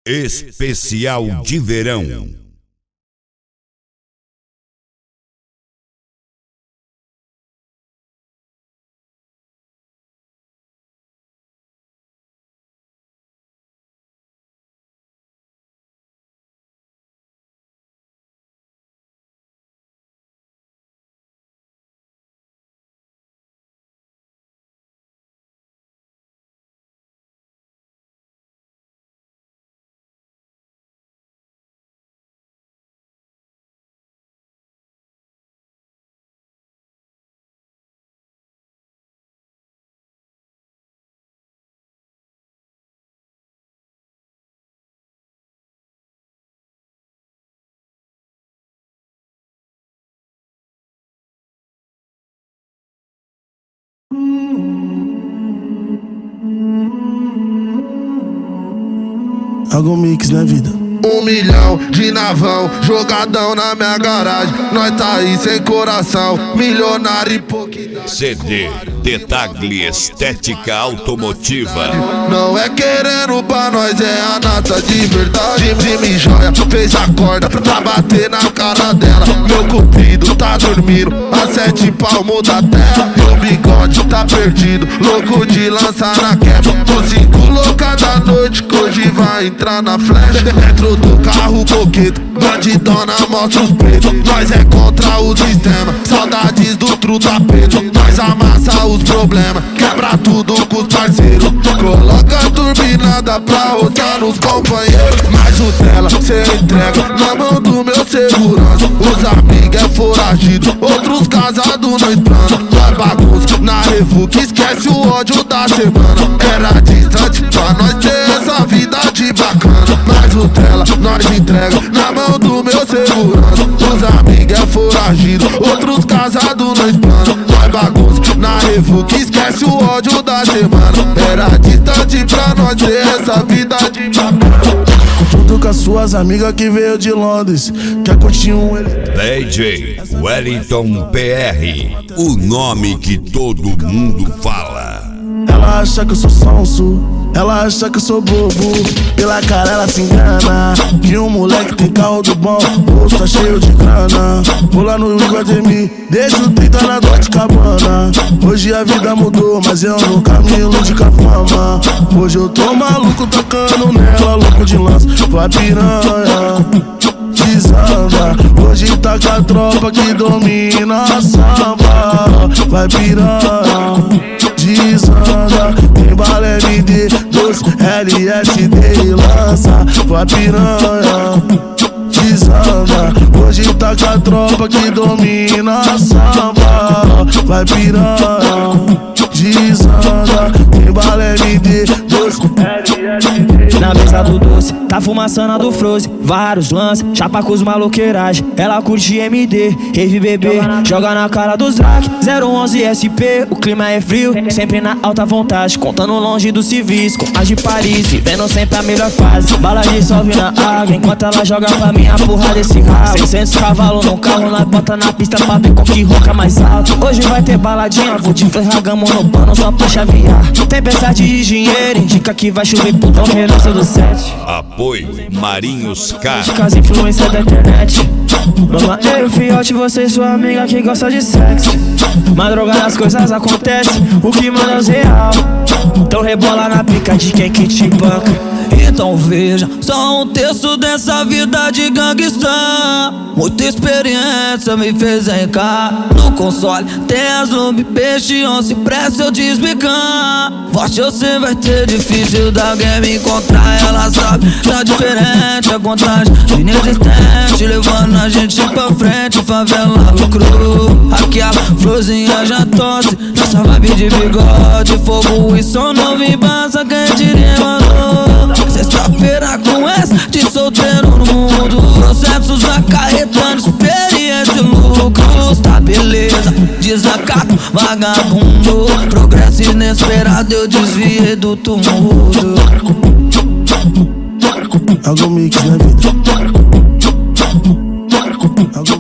Especial de verão. Algum mix na vida. 1 milhão de navão, jogadão na minha garagem. Nós tá aí sem coração, milionário e pouquinho. CD Detagli Estética Automotiva. Não é querendo pra nós, é a nata de verdade. Jimmy Joia fez a corda pra bater na cara dela. Meu cupido tá dormindo a 7 palmos da terra. Meu bigode tá perdido, louco de lançar na quebra. Os 5 loucas da noite que hoje vai entrar na flecha. Dentro do carro coqueto, bandidona mostra os peitos. Nós é contra o sistema, saudades do truta preto. Nós amassa os problemas, quebra tudo com os parceiros. Coloca a turbinada pra rodar nos companheiros. Mas o dela cê entrega na mão do meu segurança. Os amigos é foragido, outros casados no plano. Nós bagunça na revu que esquece o ódio da semana. Era distante pra nós ter essa vida de bacana. Mas o dela nós entrega na mão do meu segurança. Os amigos é foragido, outros casados no plano. Nós bagunça na revu que esquece o ódio da semana. Era distante pra nós ter essa vida de bacana. Junto com as suas amigas que veio de Londres, quer curtir um DJ Wellington PR, o nome que todo mundo fala. Ela acha que eu sou sonso, ela acha que eu sou bobo. Pela cara ela se engana, que um moleque tem carro do bom, bolso tá cheio de grana. Vou lá no Iguatemi, deixo 30 na Dolce Cabana. Hoje a vida mudou, mas eu nunca me iludi com a fama. Hoje eu tô maluco tocando nela, louco de lança, vai piranha. Desanda, hoje tá com a tropa que domina a samba. Vai piranha. Desanda, tem bala MD, doce LSD e lança, vai piranha. Desanda, hoje tá com a tropa que domina a samba. Vai piranha. Desanda, tem bala MD, doce LSD. Na mesa do doce, tá fumaçando a do Frozen. Vários lances, chapa com os maloqueiragem. Ela curte MD, rave bebê, joga na cara dos Drac 011 SP, o clima é frio, sempre na alta vontade, contando longe dos civis, com as de Paris, vivendo sempre a melhor fase. Bala dissolve na água, enquanto ela joga pra mim a porra desse rabo. 600 cavalos no carro, nós bota na pista pra ver qual que roca mais alto. Hoje vai ter baladinha, vou te ferrar gamo no pano só pra chavear. Tempestade de dinheiro, indica que vai chover putão herança do 7. Apoio Marinhos K. As influências da internet. Vamos eu e o fiote, você e sua amiga que gosta de sexo. Madrugada as coisas acontecem, o que manda é os real. Então rebola na pica de quem que te banca. Então veja, só um terço dessa vida de gangsta. Muita experiência me fez encar. No console tem as lumbi, peixe, onça, pressa eu desbicar. Forte você vai ter, difícil da game encontrar. Ela sabe, tá diferente, a contagem inexistente, levando a gente pra frente, favela lucrou. Aquela florzinha já tosse, nossa vibe de bigode, fogo e som não me basta, quem diria, mano. Sexta-feira com essa de solteiro no mundo, processos acarretando experiência e lucros. Tá beleza, desacato, vagabundo, progresso inesperado, eu desviei do tumulto. Algum mix na vida. Algum